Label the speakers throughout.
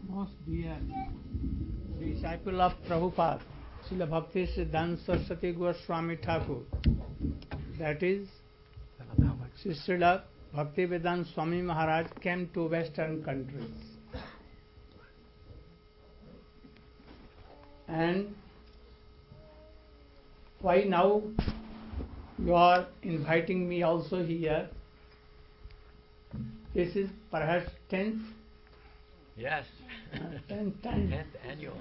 Speaker 1: most dear disciple of Prabhupada, Srila Bhakti Siddhanta Saraswati Goswami Thakur, that is, Srila Bhaktivedanta Swami Maharaj came to Western countries. And why now you are inviting me also here? This is perhaps 10th?
Speaker 2: Yes.
Speaker 1: 10th
Speaker 2: annual.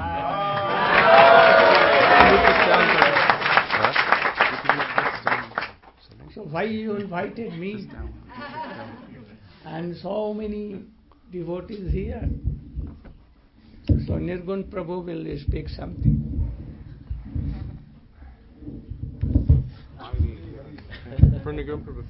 Speaker 1: So why you invited me? And so many devotees here. So Nirgun Prabhu will speak something.
Speaker 3: For Nirgun Prabhu.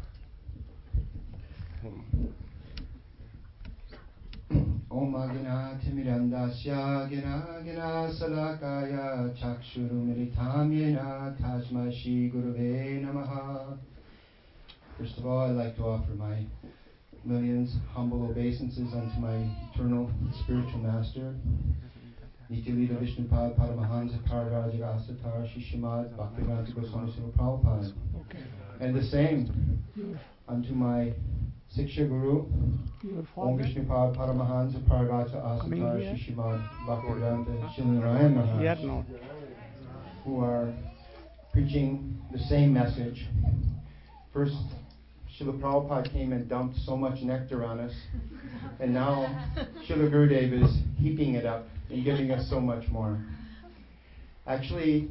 Speaker 4: Om Agna Timirandasya Gina Gina Salakaya Chakshuru Militamyena Tasma Shri Guruve Namaha. First of all, I'd like to offer my millions humble obeisances unto my eternal spiritual master, Nityalita Vishnupad Paramahansa Pararajasatar Shishimad Bhaktivedanta Goswami Srila Prabhupada. And the same unto my Siksha Guru, Om Vishnupad Paramahansa Pararaja Asatar Shishimad Bhaktivedanta Shilanarayan Maharaj, who are preaching the same message. First, Srila Prabhupada came and dumped so much nectar on us, and now Srila Gurudev is heaping it up and giving us so much more. Actually,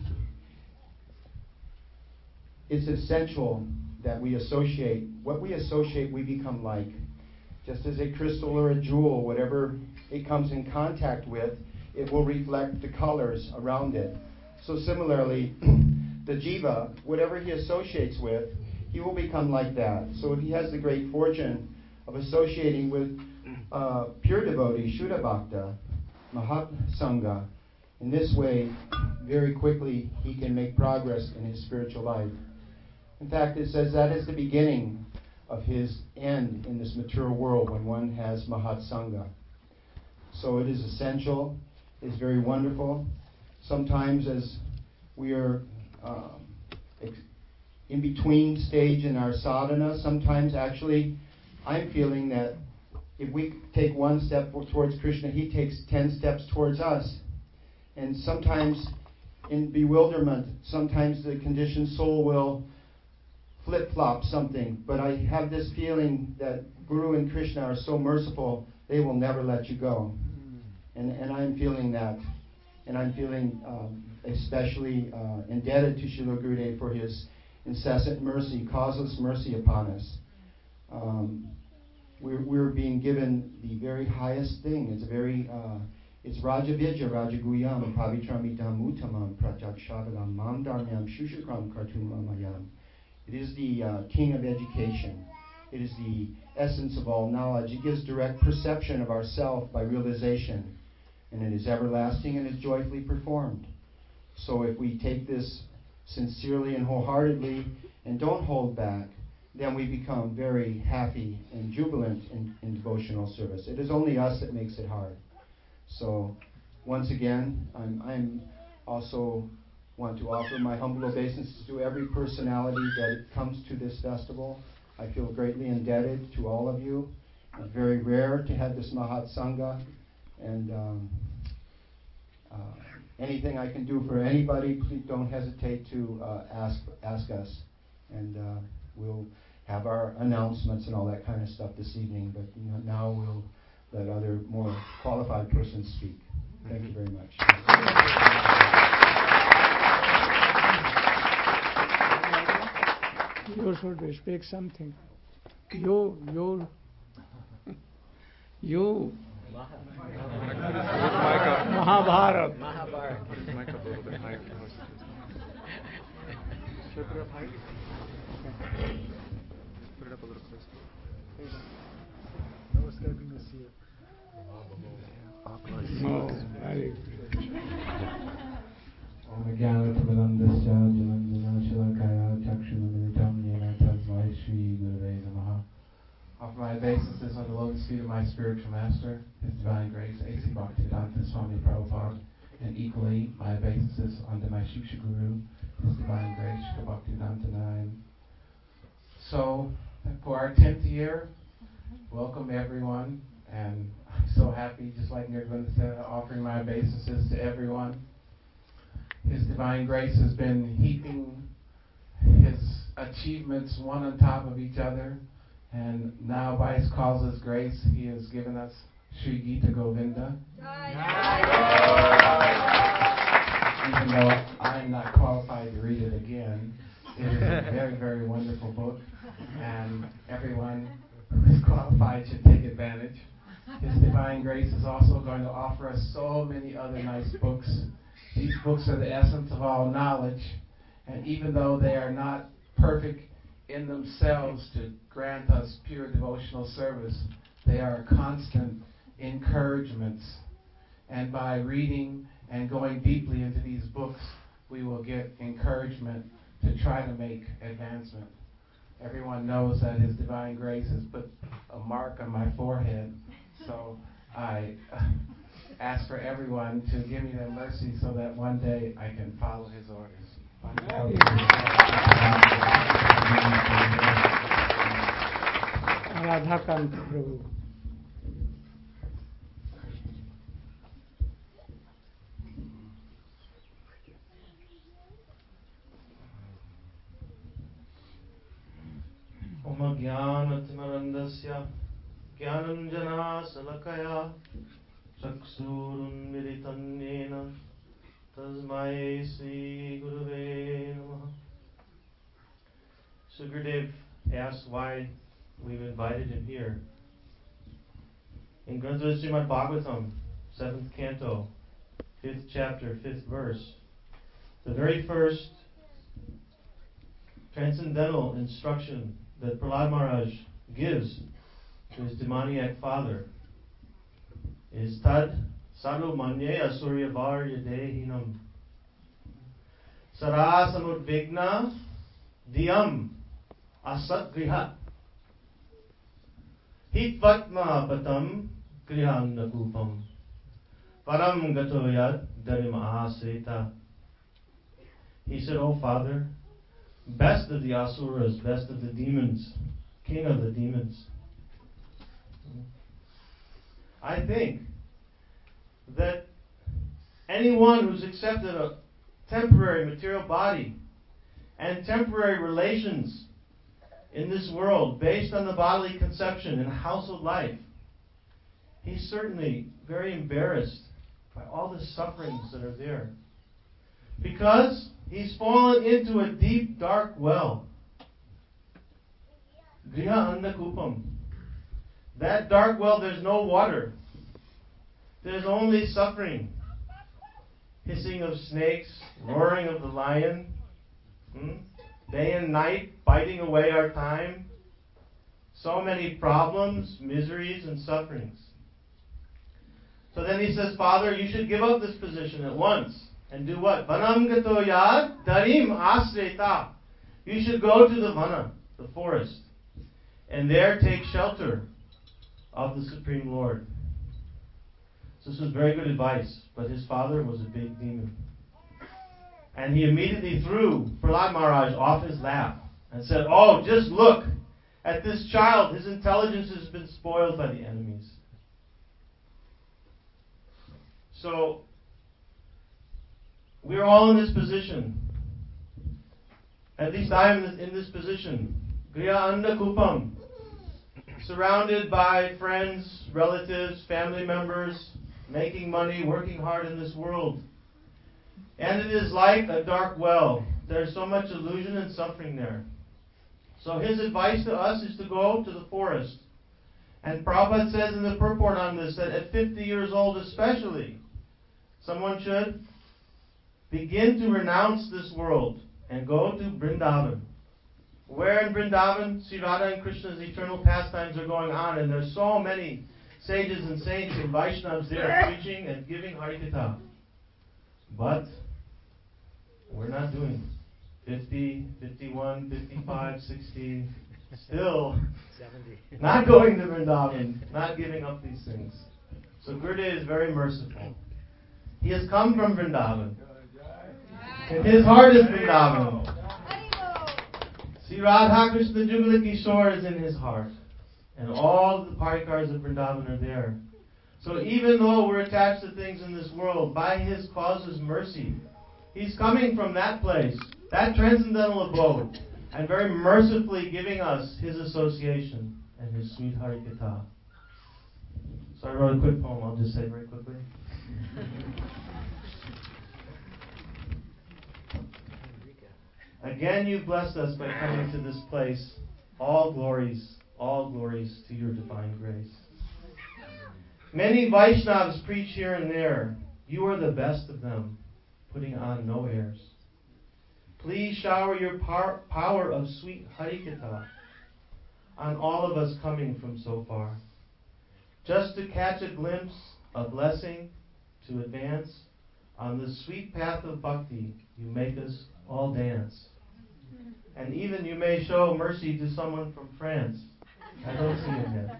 Speaker 4: it's essential that we associate. What we associate, we become like. Just as a crystal or a jewel, whatever it comes in contact with, it will reflect the colors around it. So similarly, the jiva, whatever he associates with, he will become like that. So if he has the great fortune of associating with pure devotee, Shuddha Bhakta, Mahat Sangha, in this way, very quickly he can make progress in his spiritual life. In fact, it says that is the beginning of his end in this material world when one has Mahat Sangha. So it is essential, it is very wonderful. Sometimes as we are in between stage in our sadhana, sometimes actually I'm feeling that if we take one step towards Krishna, he takes 10 steps towards us. And sometimes in bewilderment, sometimes the conditioned soul will flip-flop something. But I have this feeling that Guru and Krishna are so merciful, they will never let you go. And I'm feeling that. And I'm feeling especially indebted to Srila Gurudev for his incessant mercy, causeless mercy upon us. We're being given the very highest thing. It's it's Rajavidya, Rajaguyam, Pavitramidam Uttamam, Pratyakshavalam, Mamdharmyam, Shushukram Kartumamayam. It is the king of education. It is the essence of all knowledge. It gives direct perception of ourself by realization. And it is everlasting and is joyfully performed. So if we take this sincerely and wholeheartedly and don't hold back, then we become very happy and jubilant in devotional service. It is only us that makes it hard. So once again, I'm also want to offer my humble obeisances to every personality that comes to this festival. I feel greatly indebted to all of you. It's very rare to have this Mahat Sangha, and anything I can do for anybody, please don't hesitate to ask us, and we'll have our announcements and all that kind of stuff this evening. But now we'll let other more qualified persons speak. Thank you very much.
Speaker 1: You should speak something. You. Mahabharata.
Speaker 3: Put his mic up a little bit higher. Should I put it up higher? Okay. Put it up a little closer.
Speaker 5: No escaping this year.
Speaker 1: No, very
Speaker 4: Om Jnanatamidandasya Jalanjana Shalakaya Chakshunamilitam Yena Tasmai Shri Gurave Namaha. Offer my obeisances on the lotus
Speaker 6: be to my spiritual master, His Divine Grace, A.C. Bhaktivedanta Swami Prabhupada, and equally my obeisances unto my Shiksha Guru, His Divine Grace, Srila Bhaktivedanta Nine. So, for our 10th year, welcome everyone, and I'm so happy, just like Nirvana said, offering my obeisances to everyone. His Divine Grace has been heaping His achievements one on top of each other, and now by His causeless grace, He has given us Sri Gita Govinda. Even though I'm not qualified to read it again, it is a very, very wonderful book, and everyone who is qualified should take advantage. His Divine Grace is also going to offer us so many other nice books. These books are the essence of all knowledge, and even though they are not perfect in themselves to grant us pure devotional service, they are constant encouragements. And by reading and going deeply into these books, we will get encouragement to try to make advancement. Everyone knows that His Divine Grace has put a mark on my forehead, so I ask for everyone to give me their mercy so that one day I can follow His orders.
Speaker 1: Radhakant Prabhu.
Speaker 7: Om Jnanatimarandasya Jnananjana Salakaya Chaksurunmilitam Yena Tasmai Sri Gurave Namaha. Sukadev asked why we've invited him here. In Granth Srimad Bhagavatam, 7th canto, 5th chapter, 5th verse, the very first transcendental instruction that Prahlad Maharaj gives to his demoniac father is Tad Sadhu Manye Asurya Var Yadehinam Sara Samudvigna Diyam Asat Griha Hitvatma Patam Griham Nakupam Param Gatoyat Darim Asrita. He said, "Oh Father, best of the asuras, best of the demons, king of the demons, I think that anyone who's accepted a temporary material body and temporary relations in this world based on the bodily conception and household life, he's certainly very embarrassed by all the sufferings that are there. Because he's fallen into a deep, dark well. Griha Andakupam. That dark well, there's no water. There's only suffering. Hissing of snakes, roaring of the lion, day and night, biting away our time. So many problems, miseries, and sufferings. So then he says, Father, you should give up this position at once. And do what? Vanam gato yad darim asreta. You should go to the vana, the forest, and there take shelter of the Supreme Lord. So this was very good advice, but his father was a big demon. And he immediately threw Prahlad Maharaj off his lap and said, "Oh, just look at this child. His intelligence has been spoiled by the enemies." So, we're all in this position. At least I am in this position. Griha Anda Kupam. Surrounded by friends, relatives, family members, making money, working hard in this world. And it is like a dark well. There's so much illusion and suffering there. So his advice to us is to go to the forest. And Prabhupada says in the purport on this that at 50 years old especially, someone should begin to renounce this world and go to Vrindavan. Where in Vrindavan, Sri Radha and Krishna's eternal pastimes are going on, and there's so many sages and saints and Vaishnavas there preaching and giving Harikatha. But we're not doing 50, 51, 55, 60. still
Speaker 2: 70.
Speaker 7: not going to Vrindavan, not giving up these things. So Gurudev is very merciful. He has come from Vrindavan. And his heart is Vrindavan. See, Radha Krishna Jugal Kishore is in his heart. And all the parikars of Vrindavan are there. So even though we're attached to things in this world, by his cause's mercy, he's coming from that place, that transcendental abode, and very mercifully giving us his association and his sweet Harikatha. So I wrote a quick poem, I'll just say very quickly. Again you've blessed us by coming to this place. All glories to your divine grace. Many Vaishnavas preach here and there. You are the best of them, putting on no airs. Please shower your power of sweet Harikatha on all of us coming from so far. Just to catch a glimpse, a blessing, to advance on the sweet path of bhakti, you make us all dance. And even you may show mercy to someone from France. I don't see him yet.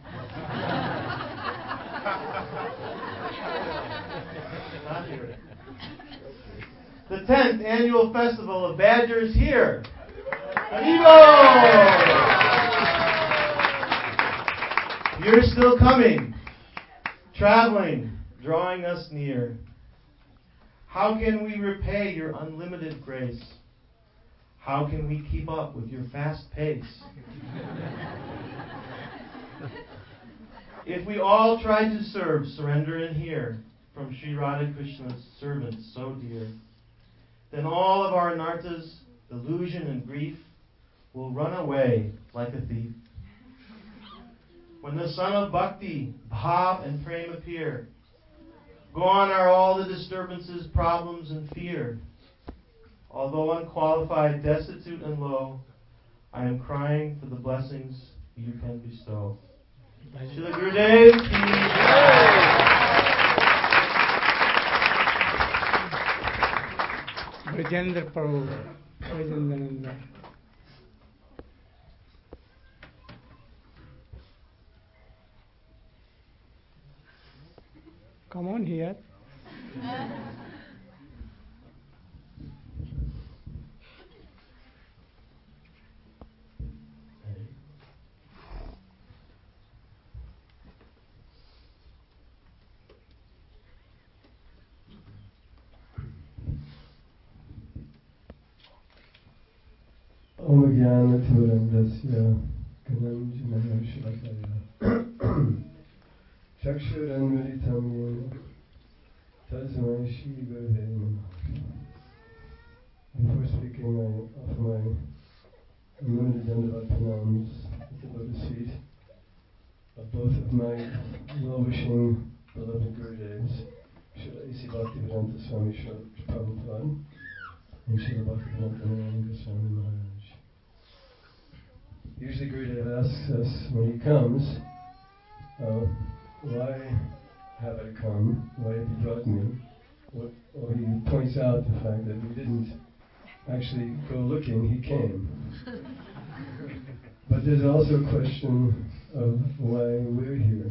Speaker 7: Not here. The 10th annual festival of Badgers here. Haribo! You're still coming, traveling, drawing us near. How can we repay your unlimited grace? How can we keep up with your fast pace? If we all try to serve, surrender and hear from Sri Radha Krishna's servants so dear, then all of our anarthas, delusion and grief will run away like a thief. When the sun of bhakti, bhav and prem appear, gone are all the disturbances, problems and fear. Although unqualified, destitute and low, I am crying for the blessings you can bestow. Srila Gurudev ki
Speaker 1: Brajendra Prabhu, Brajendrananda. Come on here.
Speaker 8: Om Jnana-Timirandasya Gananjana Shalakaya Chakshuranmritam Yena Tasmai Shri Gurave Namaha. Before speaking, I offer my unlimited Dandavat pranams at the lotus feet of both of my well-wishing beloved Gurudevs, Srila A.C. Bhaktivedanta Swami Srila Prabhupada and Srila Bhaktivedanta Narayan Goswami Maharaj. Usually Gurudev asks us when he comes, why have I come? Why have you brought me? Or he points out the fact that we didn't actually go looking, he came. But there's also a question of why we're here.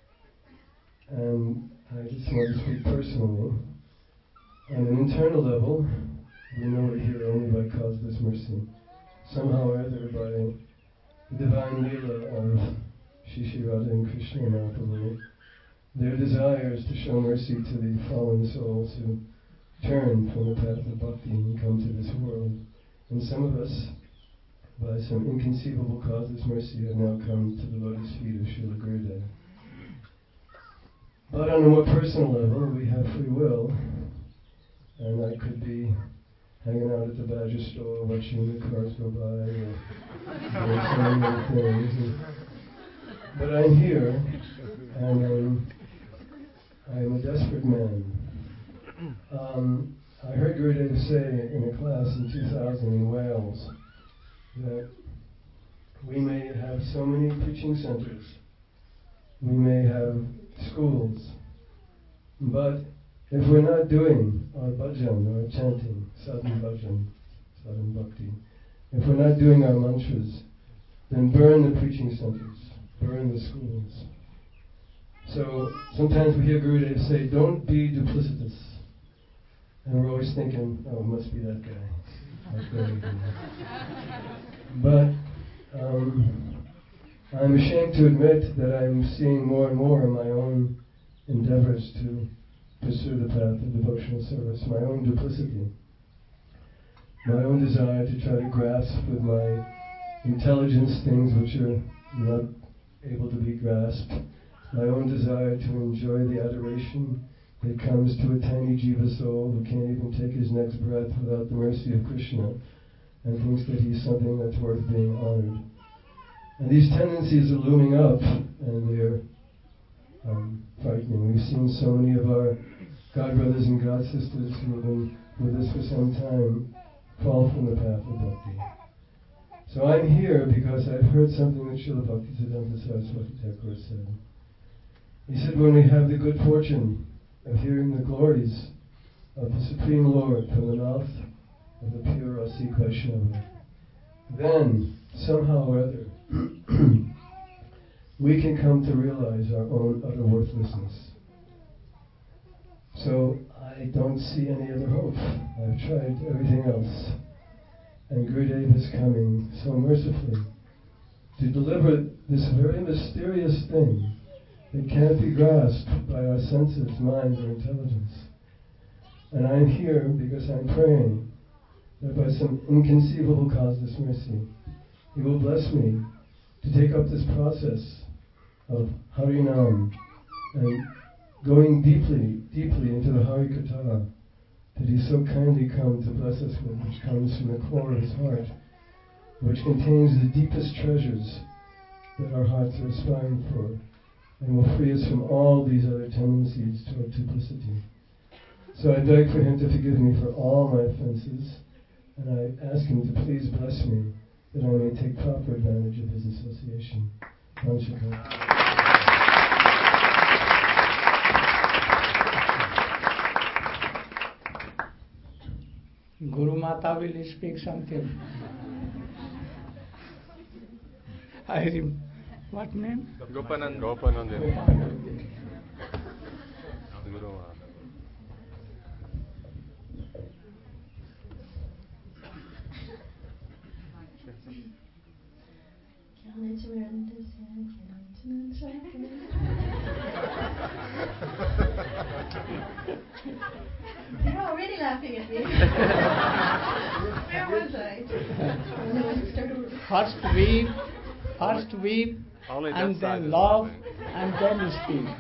Speaker 8: And I just want to speak personally. On an internal level, we know we're here only by causeless mercy. Somehow or other, by the divine Leela of Shri Radha and Krishna Mahaprabhu, their desire is to show mercy to the fallen souls who turn from the path of bhakti and come to this world. And some of us, by some inconceivable causeless mercy, have now come to the lotus feet of Srila Gurudev. But on a more personal level, we have free will, and I could be hanging out at the Badger store watching the cars go by or doing so many other things. But I'm here, and I'm a desperate man. I heard Gurudev say in a class in 2000 in Wales that we may have so many preaching centers, we may have schools, but if we're not doing our bhajan, our chanting, sadhan bhajan, sadhan bhakti, if we're not doing our mantras, then burn the preaching centers, burn the schools. So sometimes we hear Gurudev say, don't be duplicitous. And we're always thinking, oh, it must be that guy. Like but I'm ashamed to admit that I'm seeing more and more in my own endeavors to pursue the path of devotional service, my own duplicity, my own desire to try to grasp with my intelligence things which are not able to be grasped, my own desire to enjoy the adoration that comes to a tiny jiva soul who can't even take his next breath without the mercy of Krishna and thinks that he's something that's worth being honored. And these tendencies are looming up, and they're frightening. We've seen so many of our God brothers and God sisters who have been with us for some time fall from the path of bhakti. So I'm here because I've heard something that Srila Bhaktisiddhanta Saraswati Thakur said. He said, when we have the good fortune of hearing the glories of the Supreme Lord from the mouth of the pure Rasik Vaishnava, then, somehow or other, we can come to realize our own utter worthlessness. So I don't see any other hope. I've tried everything else. And Gurudev is coming so mercifully to deliver this very mysterious thing that can't be grasped by our senses, mind, or intelligence. And I'm here because I'm praying that by some inconceivable causeless mercy, He will bless me to take up this process of Harinam and going deeply, deeply into the Harikatha that He's so kindly come to bless us with, which comes from the core of His heart, which contains the deepest treasures that our hearts are aspiring for, and will free us from all these other tendencies toward duplicity. So I beg for Him to forgive me for all my offenses, and I ask Him to please bless me that I may take proper advantage of His association. Vanshaka.
Speaker 1: Guru Mata will speak something. What name?
Speaker 3: Gopanand. Guru Maharaj.
Speaker 9: You're already laughing at me. Where was I?
Speaker 1: First weep,
Speaker 3: Only that
Speaker 1: and
Speaker 3: side
Speaker 1: then
Speaker 3: is
Speaker 1: laugh,
Speaker 3: laughing.
Speaker 1: and then speak.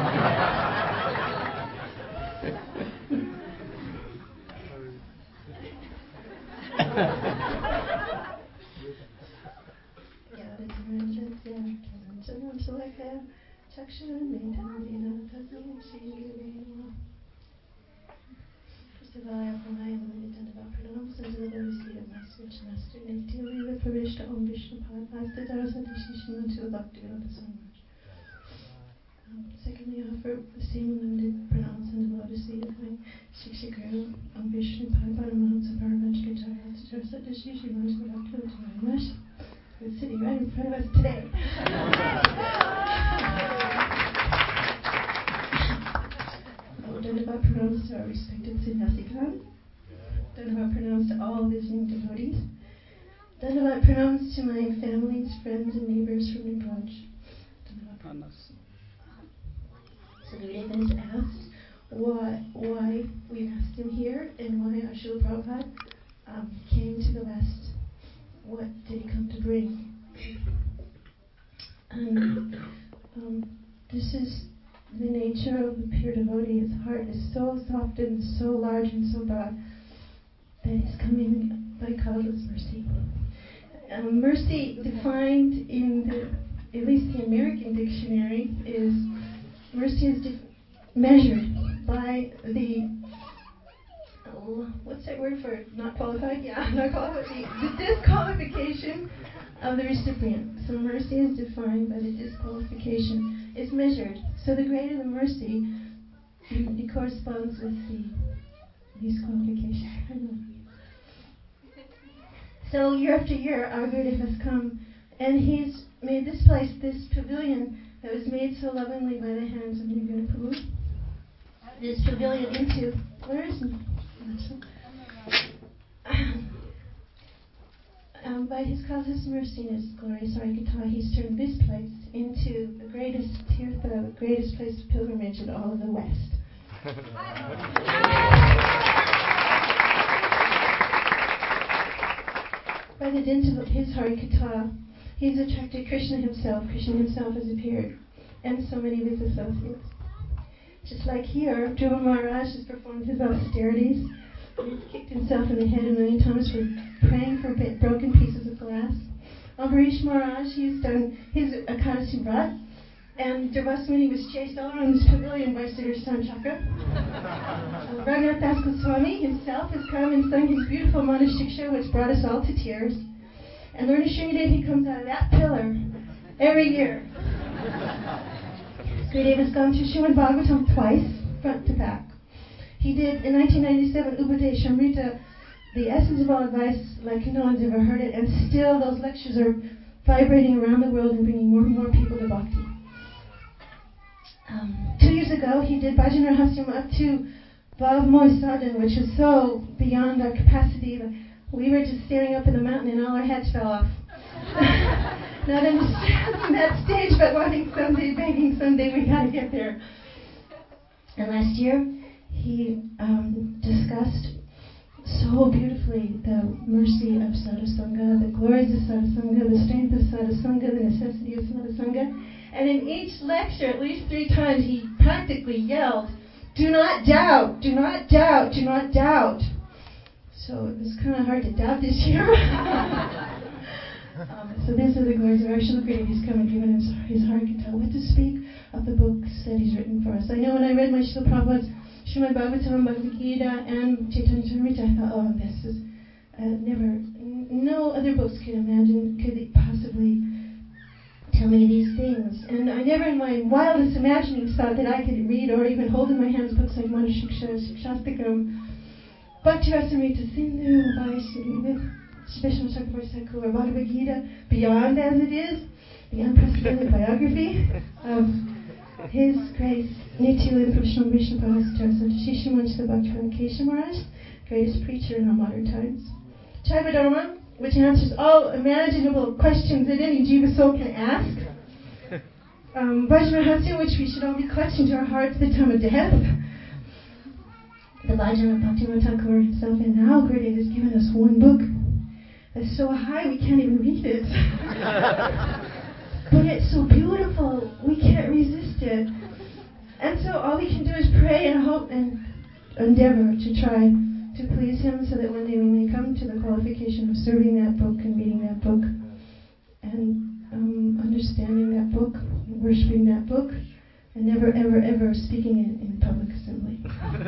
Speaker 9: First of all, I offer my unlimited Dandavat pranams unto the Holy Seat of my spiritual master, Nitya Viva Pravishta Om Vishnupad Asta Saraswati Shishima to the Bhaktivedanta Swami Maharaj. Secondly, I offer the same unlimited pranams unto the lotus feet of my Shikshaguru Om Vishnupad Paramahamsa Paramachacharya Saraswati Shishima to the Bhaktivedanta Swami Maharaj, who is sitting right in front of us today. Dandavat pranams to our respected Sannyasigan. Dandavat pranams to all visiting devotees. Dandavat pranams to my families, friends, and neighbors from Nibraj. Dandavat pranams. So Gurudev has asked why we've asked him here and why Srila Prabhupada came to the West. What did he come to bring? And this is the nature of the pure devotee. His heart is so soft and so large and so broad that he's coming by causeless mercy. Mercy defined in at least the American dictionary is mercy is measured by the what's that word for not qualified? Yeah, not qualified. The disqualification of the recipient. So mercy is defined by the disqualification. It's measured. So the greater the mercy, it corresponds with the disqualification. So year after year, our Gurudev has come And he's made this place, this pavilion that was made so lovingly by the hands of Nirguna Prabhu, this pavilion into, where is he? By his causeless mercy and his glorious Harikatha, he's turned this place into the greatest tirtha, the greatest place of pilgrimage in all of the West. By the dint of his Harikatha, he's attracted Krishna himself. Krishna himself has appeared, and so many of his associates. Just like here, Dhruva Maharaj has performed his austerities. He's kicked himself in the head a million times for praying for broken pieces of glass. Ambarish Maharaj, he's done his Ekadasi Vrat, and Devasmini was chased all around this pavilion by Sudarshan Chakra. Raghunath Das Goswami himself has come and sung his beautiful Manashiksha, which brought us all to tears. And Lorna Sringadev, he comes out of that pillar every year. Gurudev has gone through Srimad Bhagavatam twice, front to back. He did, in 1997, Upadesh Amrita, the essence of all advice like no one's ever heard it, and still those lectures are vibrating around the world and bringing more and more people to Bhakti. 2 years ago, he did Bhajan Rahasyam up to Bhav Moy Sadhan, which was so beyond our capacity. We were just staring up in the mountain and all our heads fell off. Not understanding that stage, but wanting someday, begging someday we got to get there. And last year, he discussed so beautifully the mercy of Sadhusanga, the glories of Sadhusanga, the strength of Sadhusanga, the necessity of Sadhusanga. And in each lecture, at least 3 times, he practically yelled, "Do not doubt, do not doubt, do not doubt." So it was kind of hard to doubt this year. So these are the glories of our Srila Gurudev. He's come and given us his Harikatha. What to speak of the books that he's written for us. I know when I read my Srila Prabhupada's Srimad Bhagavatam, Bhagavad Gita, and Chaitanya Charitamrita, I thought, oh, this is no other books could possibly tell me these things. And I never in my wildest imaginings thought that I could read or even hold in my hands books like Manashiksha, Shastakam, Bhakti Rasamrita Sindhu, with Vishnu Chakravarti Thakur, Bhagavad Gita, beyond as it is, the unprecedented biography of His Grace Nitya Prabhupada Vishnu Parasaraswati Shishimanchita Bhaktivinoda Keshav Maharaj, greatest preacher in our modern times. Chaivadharma, which answers all imaginable questions that any jiva soul can ask. Vajrahasya, which we should all be clutching to our hearts at the time of death. The Bhajan of Bhaktivinoda Thakur himself, and now Gurudev has given us one book that's so high we can't even read it. But it's so beautiful, we can't resist it. And so all we can do is pray and hope and endeavor to try to please him so that one day we may come to the qualification of serving that book and reading that book and understanding that book, worshipping that book, and never, ever, ever speaking it in public assembly.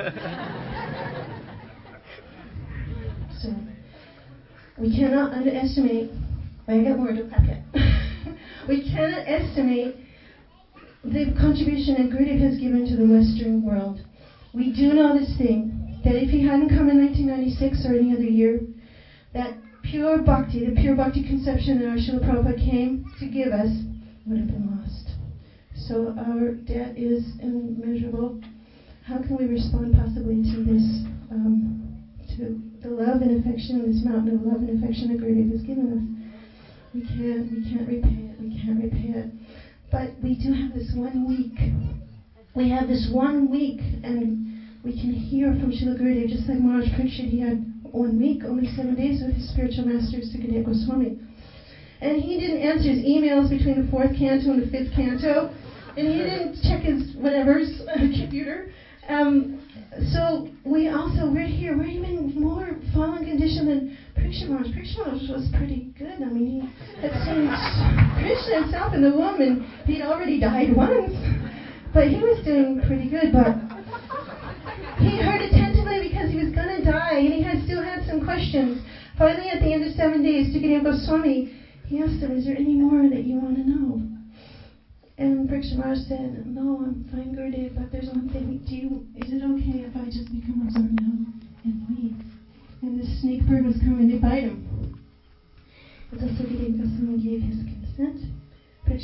Speaker 9: So, we cannot underestimate, I got more to clap yet. We cannot estimate the contribution that Gurudev has given to the Western world. We do know this thing, that if he hadn't come in 1996 or any other year, that pure bhakti, the pure bhakti conception that our Srila Prabhupada came to give us, would have been lost. So our debt is immeasurable. How can we respond possibly to this, to the love and affection, this mountain of love and affection that Gurudev has given us? We can't repay it. But we do have this 1 week. We have this 1 week, and we can hear from Srila Gurudev, just like Maharaj Parikshit, he had 1 week, only 7 days with his spiritual masters, Sukadeva Goswami. And he didn't answer his emails between the 4th canto and the 5th canto, and he didn't check his whatever's computer. So we're here, we're even more fallen condition than Parikshit Maharaj. Parikshit Maharaj was pretty good. I mean, he had seen Krishna himself in the womb, and he'd already died once. But he was doing pretty good, but he heard attentively because he was going to die, and he still had some questions. Finally, at the end of 7 days, Sukadeva Goswami, he asked him, is there any more that you want to know? And Parikshit Maharaj said, no, I'm fine, Gurudev, but there's one thing. Is it okay if I just become absorbed now and leave? And this snake bird was coming to bite him. And so Sukadeva Goswami gave his consent.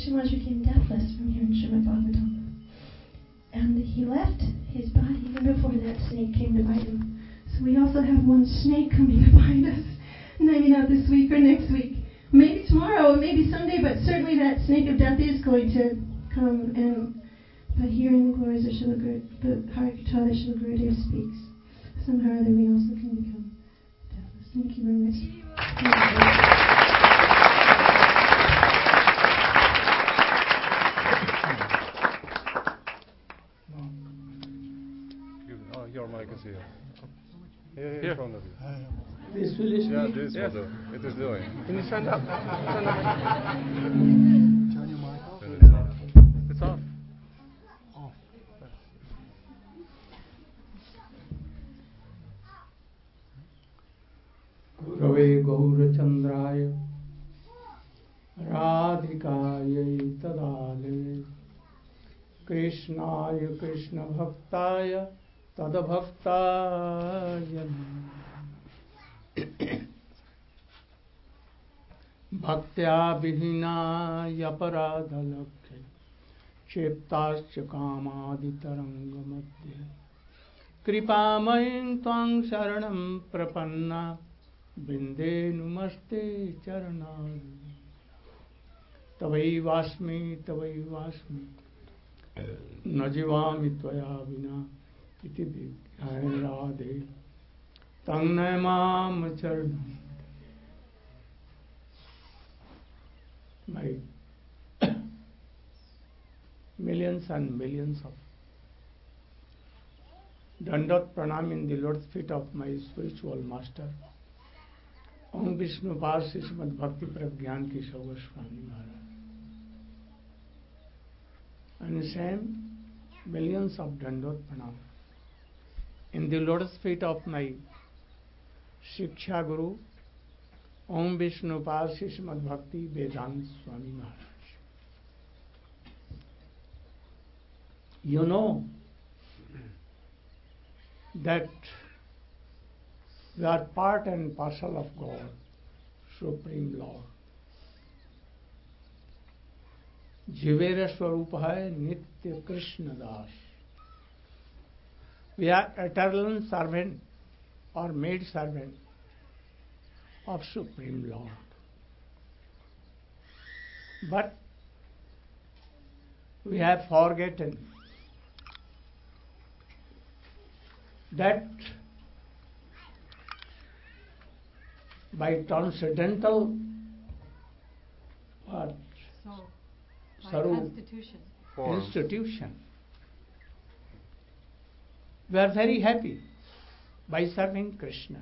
Speaker 9: Parikshit Maharaj became deathless from hearing Srimad Bhagavatam. And he left his body even before that snake came to bite him. So we also have one snake coming to bite us. Maybe not this week or next week. Maybe tomorrow or maybe someday, but certainly that snake of death is going to come. But hearing the glories of Srila Guru, the Harikatha that Srila Gurudev speaks, somehow or other we also can become deathless. Thank you very much.
Speaker 3: Your mic is here. Here in front of you.
Speaker 1: This will is
Speaker 3: Yeah, this will do. It is doing.
Speaker 1: Can you stand up? Stand up.
Speaker 5: Turn your mic off.
Speaker 3: It's off.
Speaker 5: Off.
Speaker 1: Gurave Gaurachandraya Radhikaya Tadale Krishnaya Krishna Bhaktaya Tadabhaktaya Bhaktya Vihinaya Paradhalakhe Cheptascha Kamaditaranga Madhya Kripamaying Tvang Saranam Prapanna Binde Numaste Charanari Tavaivasmi Najivami Tvaya Vina Iti Vigyaya Radhe Tangnay Mam Charanam. My millions and millions of Dandot Pranam in the Lord's feet of my spiritual master, Om Vishnu Parsi Srimad Bhakti Pragyan Keshav Goswami Maharaj. And same millions of Dandot Pranam in the Lotus feet of my Shiksha Guru, Om Vishnu Parsi Srimad Bhakti Vedanta Swami Maharaj. You know that we are part and parcel of God, Supreme Lord. Jivera Swarupa hai Nitya Krishna Das. We are eternal servant or maid servant of Supreme Lord. But we have forgotten that by transcendental institution, we are very happy by serving Krishna.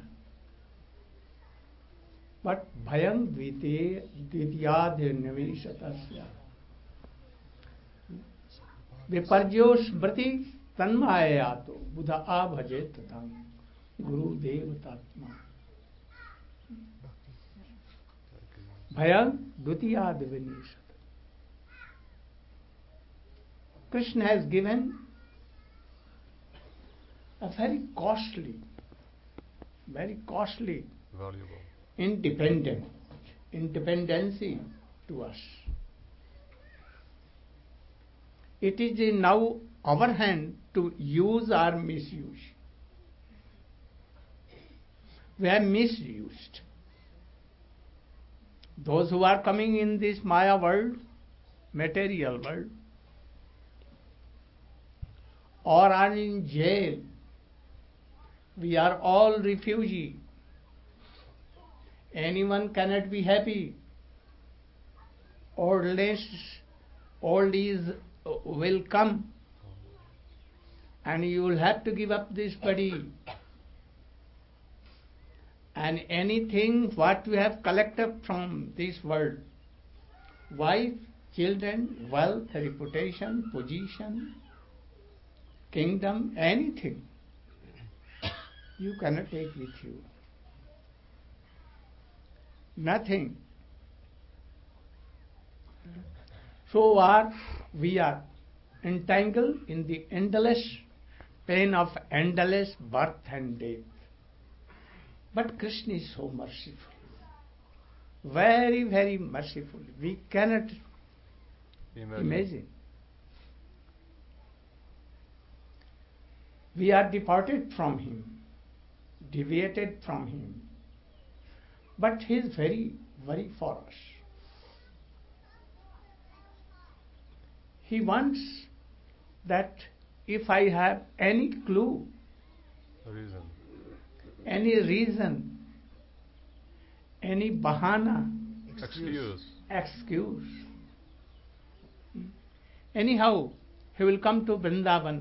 Speaker 1: But bhayam dvitiyadh nivesatasya viparjo smriti tanmayato buddha abhajet tatam guru devatatma. Bhayam dvitiyadh nivesatasya. Krishna has given a very costly,
Speaker 3: Valuable.
Speaker 1: independency to us. It is in now our hand to use or misuse. We have misused. Those who are coming in this Maya world, material world, or are in jail, we are all refugees. Anyone cannot be happy. Old age will come, and you will have to give up this body. And anything what we have collected from this world, wife, children, wealth, reputation, position, kingdom, anything, you cannot take with you. Nothing. So we are entangled in the endless pain of endless birth and death. But Krishna is so merciful. Very, very merciful. We cannot Imagine. We are departed from him, deviated from him, but he is very, very for us. He wants that if I have any clue, any reason, any bahana, excuse, anyhow, he will come to Vrindavan,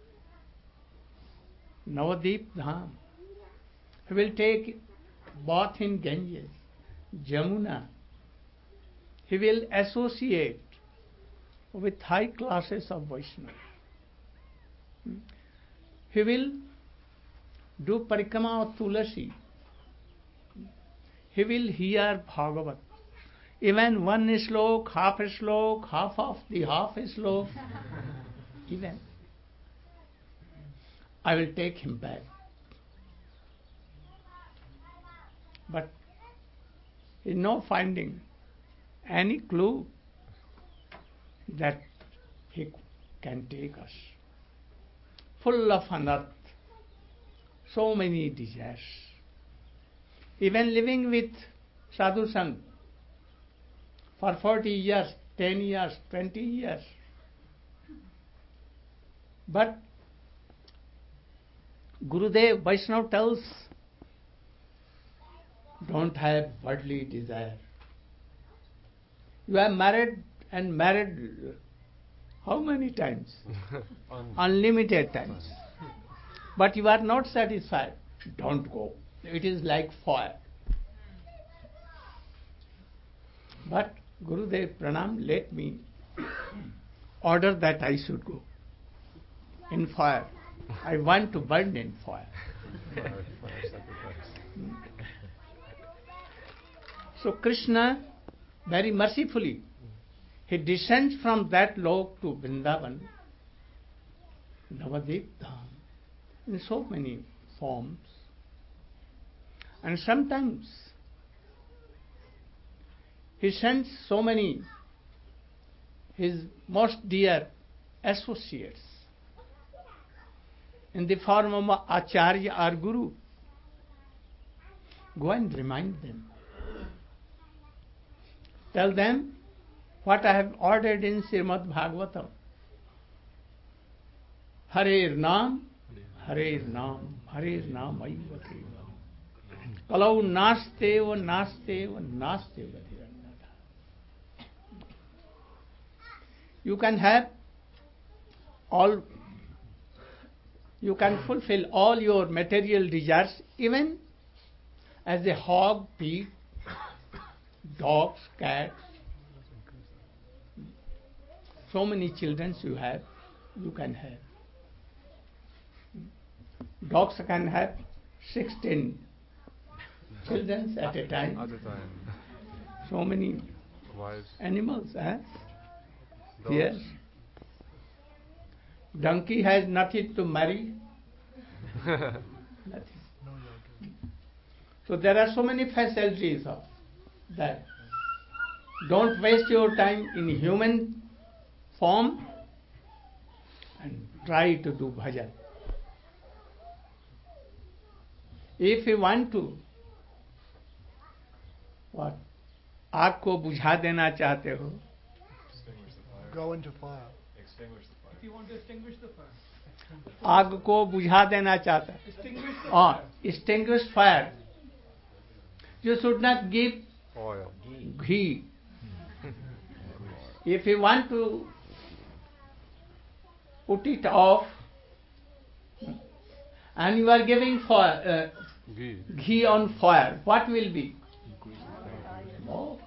Speaker 1: Navadip Dham. He will take bath in Ganges, Jamuna. He will associate with high classes of Vaishnava. He will do parikrama of Tulasi. He will hear Bhagavat. Even one slok, half of the half slok, even. I will take him back. But he is not finding any clue that he can take us. Full of unearth, so many desires. Even living with Sadhu Sangh for 40 years, 10 years, 20 years. But Gurudev Vaishnava tells, don't have worldly desire. You are married and married how many times? Unlimited times. But you are not satisfied. Don't go. It is like fire. But Gurudev Pranam, let me order that I should go in fire. I want to burn in fire. So Krishna, very mercifully, he descends from that lok to Vrindavan, Navadip Dham, in so many forms. And sometimes he sends so many his most dear associates in the form of Acharya or Guru. Go and remind them. Tell them what I have ordered in Srimad Bhagavatam. Harer Nam, Harer Nam, Harer Nam Aivate. Kalau Nasteva, Nasteva, Nasteva. You can have all, you can fulfill all your material desires even as a hog, pig, dogs, cats. So many children you have, you can have. Dogs can have 16 children at a time. So many animals, yes. Donkey has nothing to marry. Nothing. So there are so many facilities of that. Don't waste your time in human form and try to do bhajan. If you want to, what? आग को बुझा देना चाहते हो?
Speaker 5: Go into fire.
Speaker 3: If you want to extinguish the fire.
Speaker 1: आग को बुझा देना चाहता है.
Speaker 3: Extinguish the fire.
Speaker 1: Extinguish fire. You should not give
Speaker 10: oil,
Speaker 1: ghee. If you want to put it off, and you are giving fire, ghee on fire, what will be? No.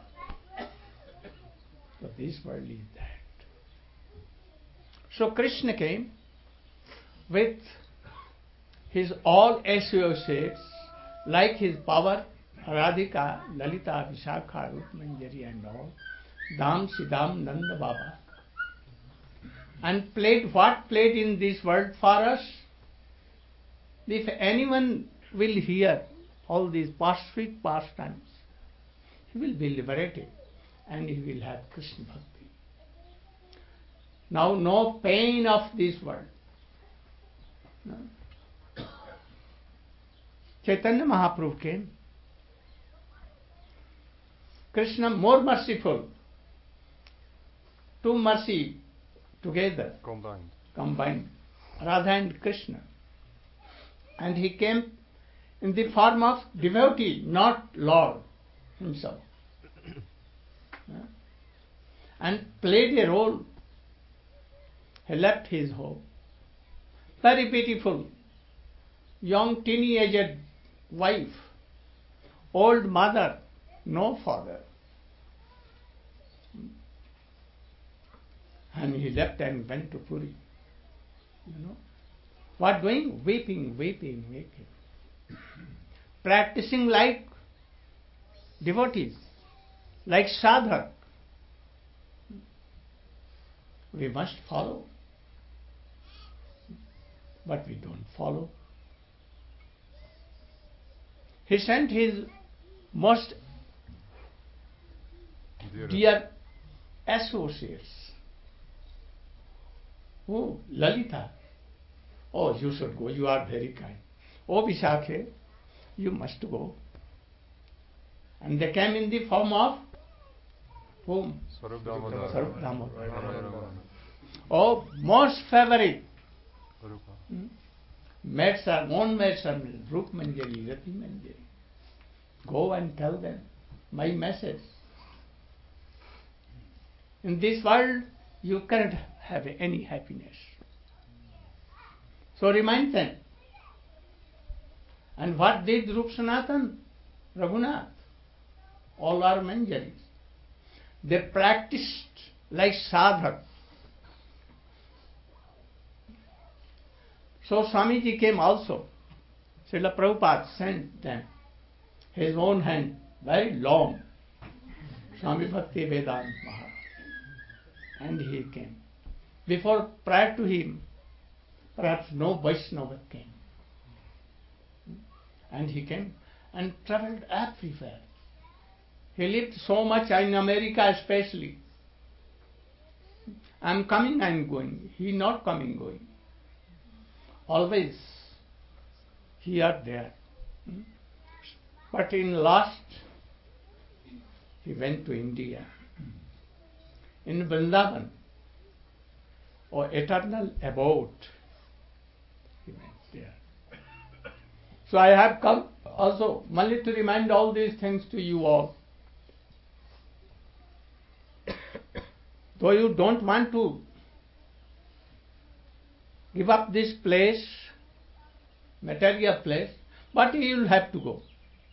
Speaker 1: So this world is that. So Krishna came with his all associates, like his power, Radhika, Lalita, Vishakha, Rup Manjari and all, Dham, Siddham, Nanda Baba. And played what played in this world for us? If anyone will hear all these past sweet pastimes, he will be liberated and he will have Krishna Bhakti. Now no pain of this world. No? Chaitanya Mahaprabhu came. Krishna more merciful. Two mercy together. Combined. Radha and Krishna. And he came in the form of devotee, not Lord himself. And played a role. He left his home. Very beautiful. Young teenage wife. Old mother. No father. And he left and went to Puri. What doing? Weeping. Practicing like devotees, like sadhak. We must follow. But we don't follow. He sent his most dear associates. Oh, Lalita. Oh, you should go. You are very kind. Oh, Vishakhe, you must go. And they came in the form of whom? Swarup Damodar. Oh, most favorite. Maids are, own maids are Rup Manjari, Rati Manjari. Go and tell them my message. In this world, you cannot have any happiness. So remind them. And what did Rup Sanatan? Raghunath. All are Manjaris. They practiced like sadhak. So Swamiji came also. Srila Prabhupada sent them his own hand, very long. Swami Bhakti Vedanta Maharaj. And he came. Prior to him, perhaps no Vaishnava came. And he came and travelled everywhere. He lived so much in America especially. I am coming, I am going. He not coming, going. Always here, there. But in last, he went to India. In Vrindavan, or eternal abode, he went there. So I have come also only to remind all these things to you all. Though you don't want to give up this place, material place, but you will have to go.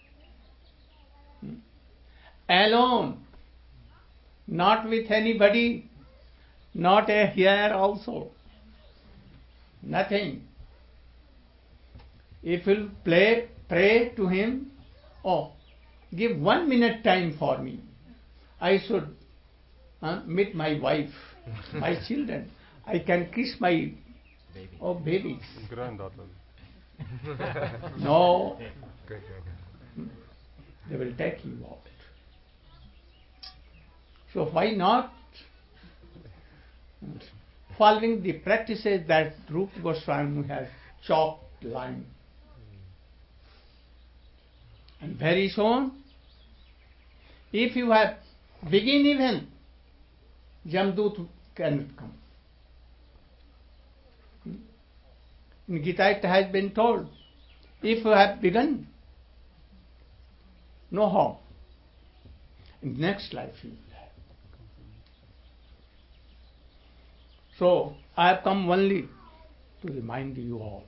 Speaker 1: Alone, not with anybody, not here also. Nothing. If you pray to him, oh, give 1 minute time for me. I should meet my wife, my children. I can kiss my babies.
Speaker 3: Granddaughter.
Speaker 1: No. They will take you out. So why not following the practices that Rupa Goswami has chalked line? And very soon, if you have begin even, Jamdut cannot come. In Gita it has been told, if you have begun, no harm. In next life you will have. So I have come only to remind you all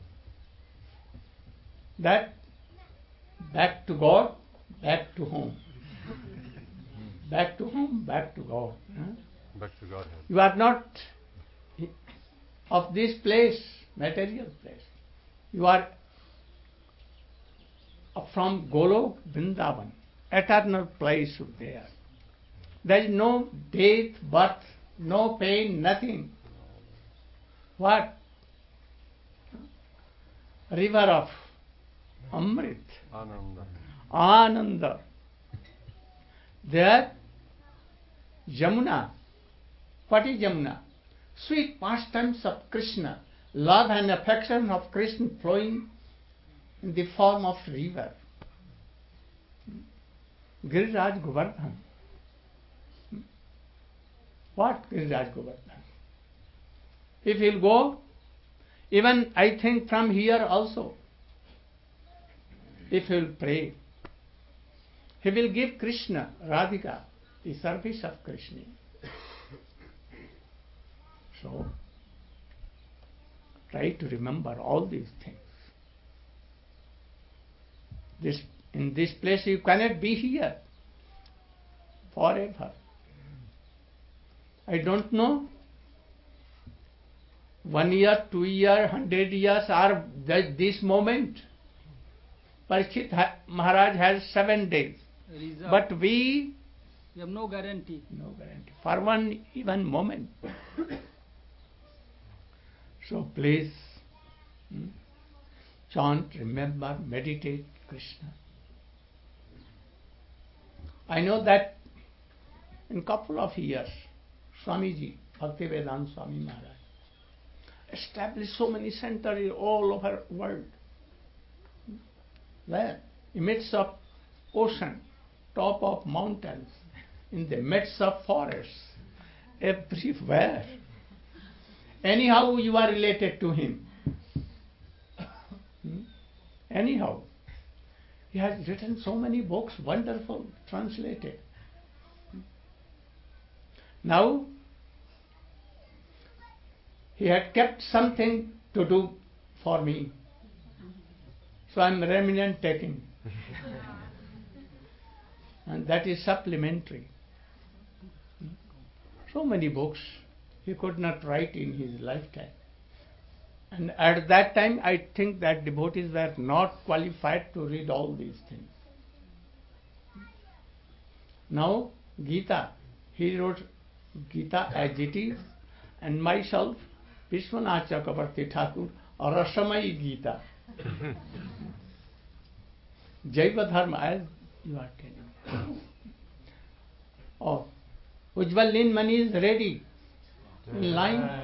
Speaker 1: that back to God, back to home. Back to home, back to God.
Speaker 3: Back to Godhead.
Speaker 1: You are not of this place, material place. You are from Golok, Vrindavan, eternal place there. There is no death, birth, no pain, nothing. What? River of Amrit. Ananda. There, Jamuna. What is Jamuna? sweet pastimes of Krishna, love and affection of Krishna flowing in the form of river. Giriraj Govardhan. What Giriraj Govardhan? If he'll go, even I think from here also, if he'll pray, he will give Krishna, Radhika, the service of Krishna. So, try to remember all these things. In this place you cannot be here forever. I don't know, 1 year, 2 year, 100 years are this moment. Parikshit Maharaj has 7 days. But we
Speaker 10: have no guarantee.
Speaker 1: No guarantee. For one even moment. So please chant, remember, meditate Krishna. I know that in couple of years, Swamiji, Bhaktivedanta Swami Maharaj, established so many centers all over the world. Where? In the midst of ocean, top of mountains, in the midst of forests, everywhere. Anyhow, you are related to him. Anyhow. He has written so many books, wonderful, translated. Now, he had kept something to do for me. So I am remnant taking. And that is supplementary. So many books he could not write in his lifetime. And at that time, I think that devotees were not qualified to read all these things. Now, Gita, he wrote Gita as it is, and myself, Vishwanath Chakravarti Thakur, or Rasamai Gita. Jaiva Dharma, as you are telling. Oh, Ujjwal Ninmani is ready. In line.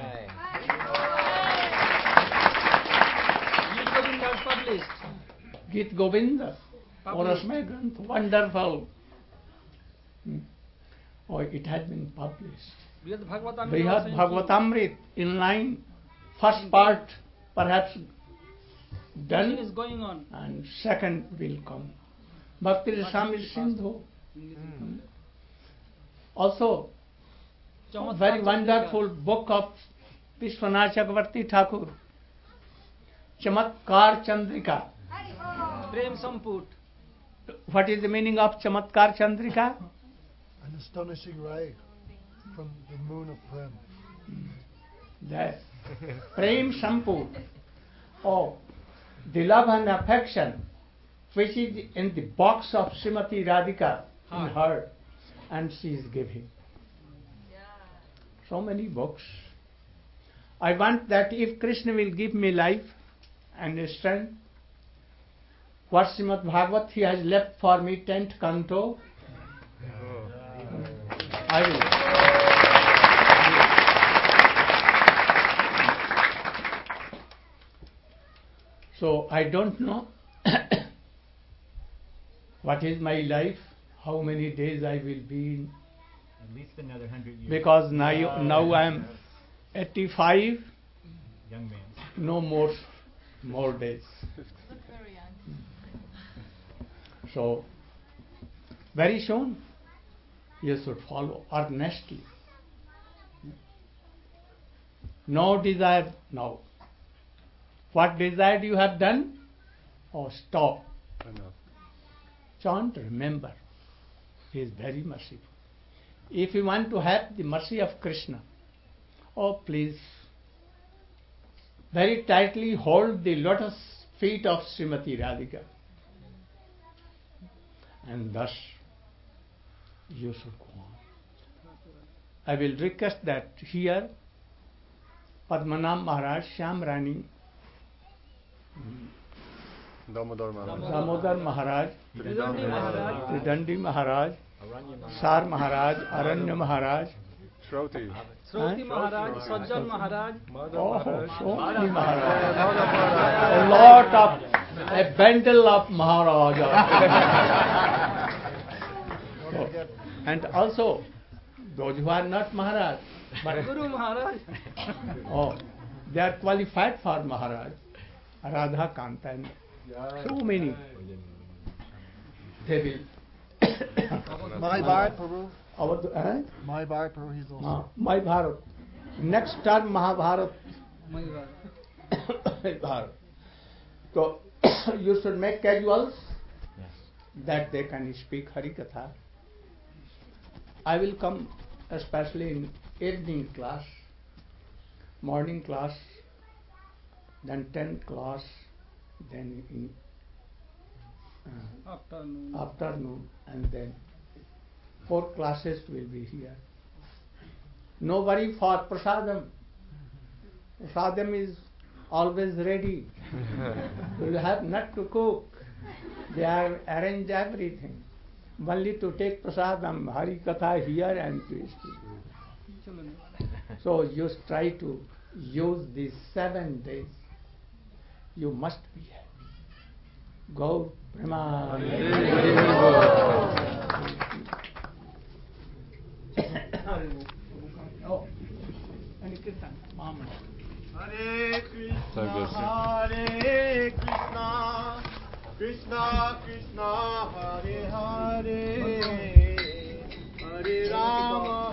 Speaker 1: Gita Govinda, or Rasmay Granth, wonderful. Oh, it has been published. Brihad Bhagavatamrit, in line, first part perhaps done,
Speaker 10: is going on,
Speaker 1: and second will come. Bhakti Rasamrita Sindhu. Also, very wonderful book of Vishwanath Chakravarti Thakur, Chamatkar Chandrika.
Speaker 10: Prem Samput.
Speaker 1: What is the meaning of Chamatkar Chandrika?
Speaker 5: An astonishing ray from the moon of Prem.
Speaker 1: That Prem Samput. Oh, the love and affection which is in the box of Srimati Radhika in her, and she is giving. So many books. I want that if Krishna will give me life and strength, what Srimad Bhagavat he has left for me, 10th canto, I will. So I don't know what is my life, how many days I will be in.
Speaker 11: At least another 100 years.
Speaker 1: Because now I am 85.
Speaker 11: Young man.
Speaker 1: No more days. So very soon you should follow earnestly. No desire now. What desire you have done? Oh, stop. Chant, remember. He is very merciful. If you want to have the mercy of Krishna, oh please, very tightly hold the lotus feet of Srimati Radhika. And thus you should go on. I will request that here Padmanabh Maharaj, Shyam Rani,
Speaker 3: Damodar
Speaker 1: Maharaj, Tridandi Maharaj, Sar Maharaj, Aranya Maharaj,
Speaker 3: Shruti.
Speaker 10: Shruti Maharaj, Sajjan Maharaj.
Speaker 1: Oh, Shruti Maharaj. A lot of, a bundle of Maharajas. So, and also, those who are not Maharaj, but
Speaker 10: Guru Maharaj.
Speaker 1: oh, they are qualified for Maharaj. Radha Kanta and so many. They will.
Speaker 5: Mahabharat Prabhu.
Speaker 1: Our,
Speaker 5: Mahabharat Prabhu, he's also.
Speaker 1: My Bharat. Next term Mahabharat. Bharat. So you should make casuals that they can speak Harikatha. I will come especially in evening class, morning class, then 10th class, then in afternoon, and then 4 classes will be here. No worry for prasadam. Prasadam is always ready. You will have not to cook. They are arrange everything. Only to take prasadam, Hari Katha here and to speak. So you try to use these 7 days. You must be happy. Go Prema. Oh, and Kirtan, Mama.
Speaker 7: Hare Krishna, Hare Krishna, Krishna Krishna, Hare Hare, Hare Rama.